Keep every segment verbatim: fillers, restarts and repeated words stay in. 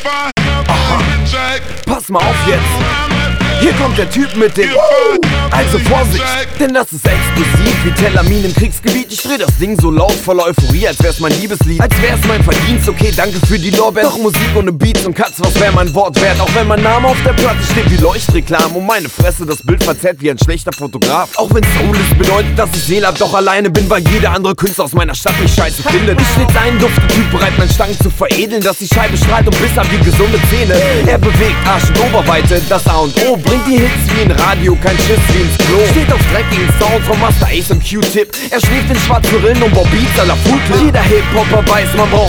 Aha. Pass mal auf jetzt. Hier kommt der Typ mit dem Also Vorsicht, denn das ist explosiv wie Telamin im Kriegsgebiet. Ich dreh das Ding so laut, voller Euphorie, als wär's mein Liebeslied, als wär's mein Verdienst. Okay, danke für die Lorbeeren. Doch Musik ohne Beats und Cuts, was wär mein Wort wert? Auch wenn mein Name auf der Platte steht wie Leuchtreklam und meine Fresse das Bild verzerrt wie ein schlechter Fotograf. Auch wenn Soul ist, bedeutet, dass ich Seele hab, doch alleine bin, weil jeder andere Künstler aus meiner Stadt mich scheiße findet. Ich stets ein Duftetyp bereit, mein Stangen zu veredeln, dass die Scheibe strahlt und Biss hat wie gesunde Zähne. Er bewegt Arsch und Oberweite, das A und O, bringt die Hits wie ein Radio, kein Schiss wie ins Klo. Steht auf dreckigen Sound von Master Ace und Q-Tip. Er schläft in schwarzen Rillen und Bob Beats à la Foodclip. Jeder Hip-Hopper weiß, man braucht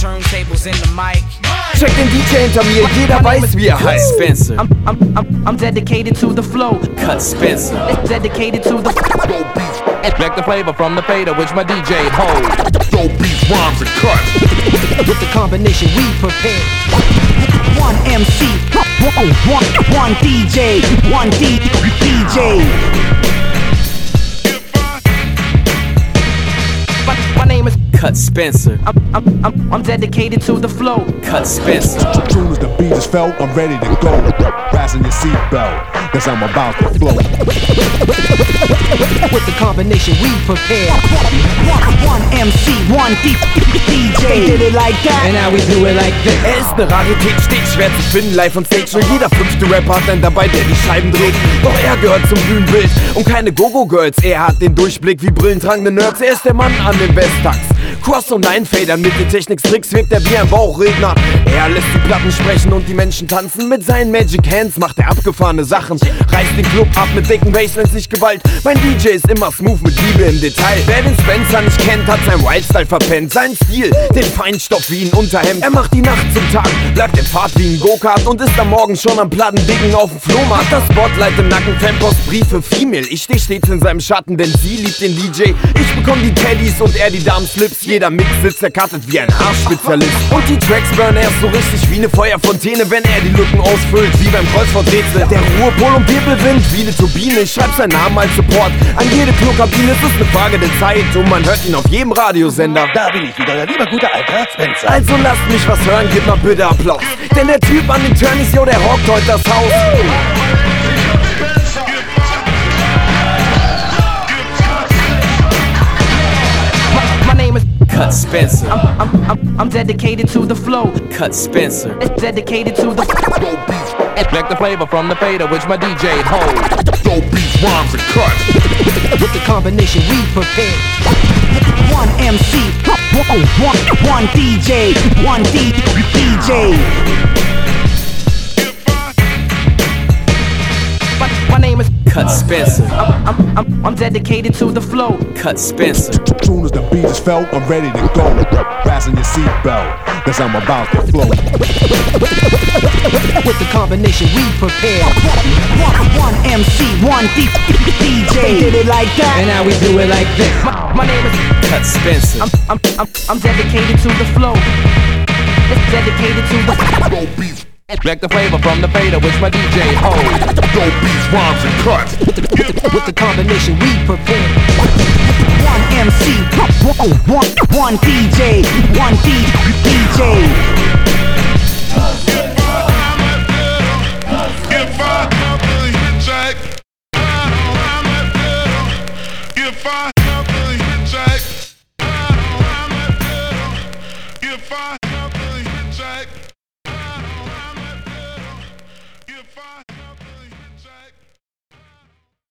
Check den D J hinter mir, jeder weiß, wie er heißt. Spencer. I'm, I'm, I'm, I'm dedicated to the flow. Cut Spencer. Dedicated to the Extract the flavor from the fader, which my D J holds. Dope beats, rhymes, and cuts. With the combination we prepare. One M C, one, one, one D J, one D DJ. My, my name is Cut Spencer. I'm, I'm, I'm, I'm dedicated to the flow. Cut Spencer. As soon as the beat is felt, I'm ready to go. Fasten your seatbelt, cause I'm about to flow. With the combination we prepare. One, one M C, one D J. They did it like that, And now we do it like this. Er ist eine Rarität, stets schwer zu finden, live on stage. Nur jeder fünfte Rapper hat einen dabei, der die Scheiben dreht. Doch er gehört zum Bühnenbild und keine Go-Go-Girls. Er hat den Durchblick wie brillentragende Nerds. Er ist der Mann an den Besttags. Cross- und Line-Fadern mit den Techniks-Tricks wirkt er wie ein Bauchredner. Er lässt die Platten sprechen und die Menschen tanzen. Mit seinen Magic Hands macht er abgefahrene Sachen. Reißt den Club ab mit dicken Basslines, nicht Gewalt. Mein D J ist immer smooth mit Liebe im Detail. Wer den Spencer nicht kennt, hat sein Wildstyle verpennt. Sein Stil, den Feinstoff wie ein Unterhemd. Er macht die Nacht zum Tag, bleibt im Fahrt wie ein Go-Kart und ist am Morgen schon am Plattendicken auf dem Flohmarkt. Das Spotlight im Nacken, Fanpost, Briefe, Female. Ich steh stets in seinem Schatten, denn sie liebt den D J. Ich bekomm die Teddys und er die Damen-Slips. Jeder Mix sitzt erkartet wie ein Haarspezialist. Und die Tracks burn erst so richtig wie eine Feuerfontäne, wenn er die Lücken ausfüllt, wie beim Kreuzworträtsel. Der Ruhepol und Wirbelwind wie eine Turbine. Ich schreib seinen Namen als Support an jede Klokabine. Es ist eine Frage der Zeit und man hört ihn auf jedem Radiosender. Da bin ich wieder, euer lieber guter alter Spencer. Also lasst mich was hören, gebt mal bitte Applaus. Denn der Typ an den Turnys, yo, der rockt heute das Haus. my, my name is Cut Spencer. I'm, I'm, I'm, I'm dedicated to the flow. Cut Spencer. Dedicated to the Extract the flavor from the fader, which my D J holds. Dope beats, rhymes, and cuts. with the combination we prepare. One M C, one, one, one D J, one D DJ. My, my name is Cut Spencer. I'm, I'm, I'm, I'm dedicated to the flow. Cut Spencer. As soon as the beat is felt, I'm ready to go. Fasten your seatbelt, cause I'm about to flow. With the combination we prepare. One, one M C, one D J. They did it like that, And now we do it like this. my, my name is Cut Spencer. I'm, I'm, I'm, I'm dedicated to the flow. It's dedicated to the Dope beats, Extract the flavor from the fader, which my D J holds. dope beats, rhymes, and cuts. with the combination we prepare. One M C, one, one, one D J, one D DJ. If I have the hit jack, if I have the hit jack, if I have the hit jack.